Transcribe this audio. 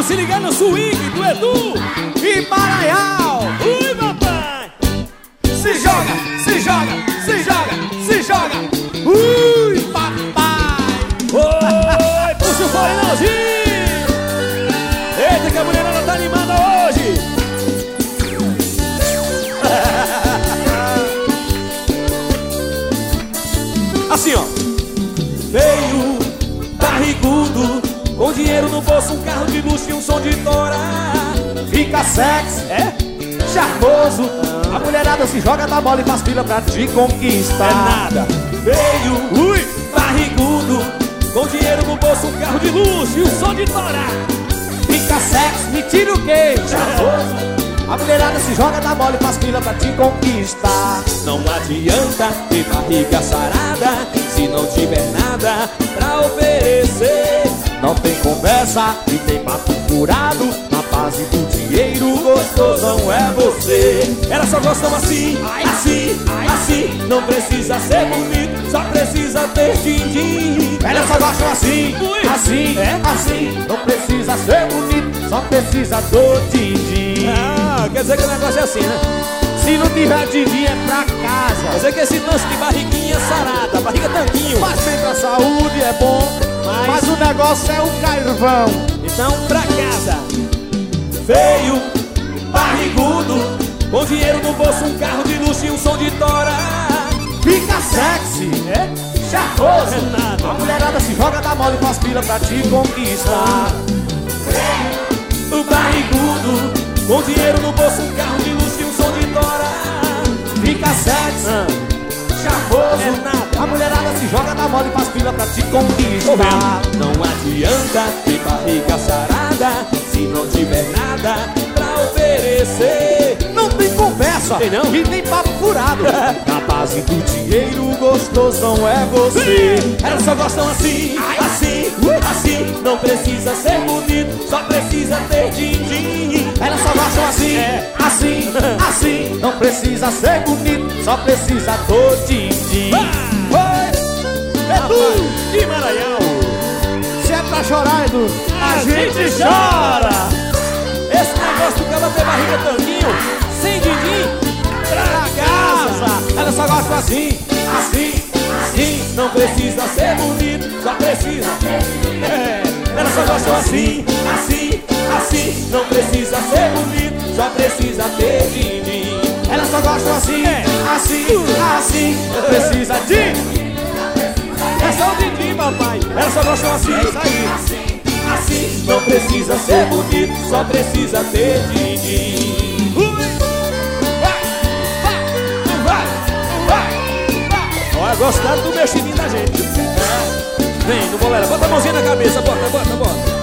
se ligar no swing do Edu e Maranhão. Ui, papai. Se joga, se joga, se joga, se joga. Ui, papai. Oi, puxa o fone, Nãozinho. Eita, que a mulherada tá animada hoje. Assim, ó. Veio, barrigudo, com dinheiro no bolso, um carro de luxo e um som de tora. Fica sexy, É? charmoso. A mulherada se joga na bola e faz fila pra te conquistar. É nada. Veio, Ui, barrigudo, com dinheiro no bolso, um carro de luxo e um som de tora. fica sexy, me tira o quê? Charmoso. A mulherada se joga na bola e faz fila pra te conquistar. Não adianta ter barriga sarada se não tiver nada pra oferecer. Não tem conversa e tem papo furado. Na base do dinheiro, gostosão é você. Elas só gostam assim, assim, assim. Não precisa ser bonito, só precisa ter din-din. Elas só gostam assim, Ui. assim, É? assim. Não precisa ser bonito, só precisa do din-din. Ah, quer dizer que o negócio é assim, né? Se não tiver din-din é pra Quer casa. dizer que esse lance de barriguinha sarada, barriga tanquinho. Faz bem pra saúde, é bom. Mas o negócio é o carvão. Então pra casa. Feio, barrigudo, com dinheiro no bolso, um carro de luxo e um som de tora. Fica sexy, É? charmoso. É nada. A mulherada se joga da bola e faz fila pra te conquistar. O barrigudo, com dinheiro no bolso, um carro de luxo e um som de tora. Fica sexy, charmoso. É nada. A mulherada se joga na bola e faz fila pra te Tô conquistar. vendo. Não adianta ter barriga sarada se não tiver nada pra oferecer. Não tem conversa Tem não? e nem papo furado. Na base do dinheiro, gostosão é você. Elas só gostam assim, assim, assim. Não precisa ser bonito, só precisa ter din-din. Elas só gostam assim, É. assim, assim. Não precisa ser bonito, só precisa do din-din. Oi, Edu, de Maranhão, se é pra chorar, Edu, a gente chora. Esse negócio do cara ter barriga tanquinho, sem din-din, pra casa. Elas só gostam assim, assim, assim. Não precisa ser bonito, só precisa. É, elas só gostam assim, assim, assim. Não precisa ser bonito, só precisa ter din-din. Elas só gostam assim, É. assim, assim. Não precisa de... É só o din-din, papai. Elas só gostam assim, assim, assim. Não precisa ser bonito, só precisa ter din-din. Olha, gostaram do mexidinho da gente. É. Vem, no bolera, bota a mãozinha na cabeça, bota, bota, bota.